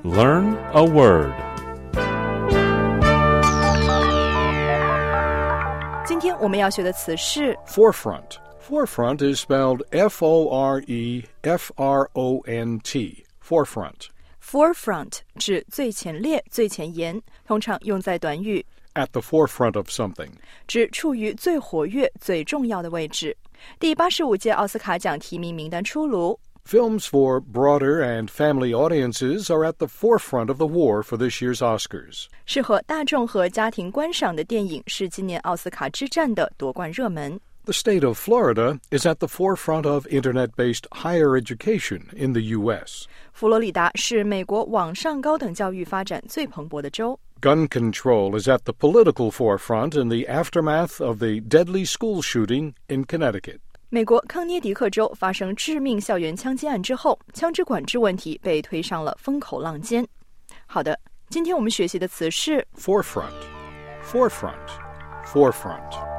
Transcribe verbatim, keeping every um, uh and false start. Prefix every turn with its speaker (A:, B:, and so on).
A: Learn a word.
B: 今天我们要学的词是
C: Forefront. Forefront is spelled F O R E F R O N T. Forefront.
B: forefront 指最前列、最前沿，通常用在短语
C: At the forefront of something.
B: 指处于最活跃、最重要的位置。第八十五届奥斯卡奖提名名单出炉。
C: Films for broader and family audiences are at the forefront of the war for this year's Oscars.
B: 适合大众和家庭观赏的电影是今年奥斯卡之战的夺冠热门。
C: The state of Florida is at the forefront of internet-based higher education in the U S.
B: 佛罗里达是美国网上高等教育发展最蓬勃的州。
C: Gun control is at the political forefront in the aftermath of the deadly school shooting in Connecticut.
B: 美国康涅狄克州发生致命校园枪击案之后，枪支管制问题被推上了风口浪尖。好的，今天我们学习的词是
C: Forefront. Forefront. Forefront.